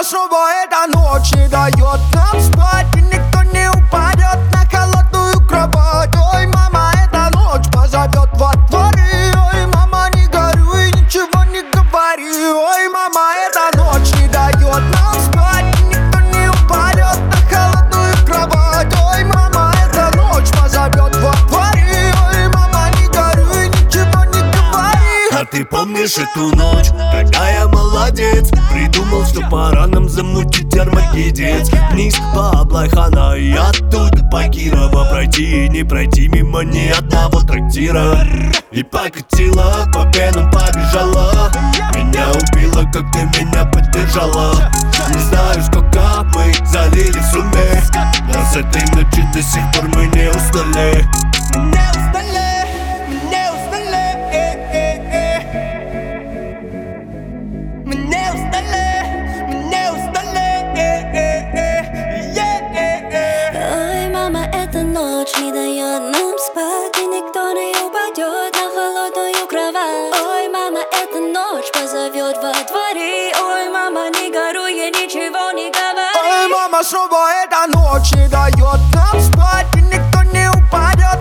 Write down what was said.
мама, снова эта ночь не дает нам спать, и никто не упадет на холодную кровать. Ой, мама, эта ночь позовет во дворы. Ой, мама, не горюй, ничего не говори. Ой, мама, эта ночь не дает нам спать, и никто не упадет на холодную кровать. Ой, мама, эта ночь позовет во дворы. Ой, мама, не горюй, ничего не говори. А ты помнишь эту ночь, когда я молодец, придумал, что пора нам замутить армагеддец. Вниз по Аблайхана и оттуда по Кирова пройти и не пройти мимо ни одного трактира. И покатила, по пенам побежала, меня убила, как ты меня поддержала. Не знаю, сколько мы залили в сумме, но с этой ночи до сих пор мы не устали. Ой, мама, эта ночь не дает нам спать, и никто не упадет на холодную кровать. Ой, мама, эта ночь позовет во дворе. Ой, мама, не горюй, я ничего не говори. Ой, мама, снова эта ночь не дает нам спать, и никто не упадет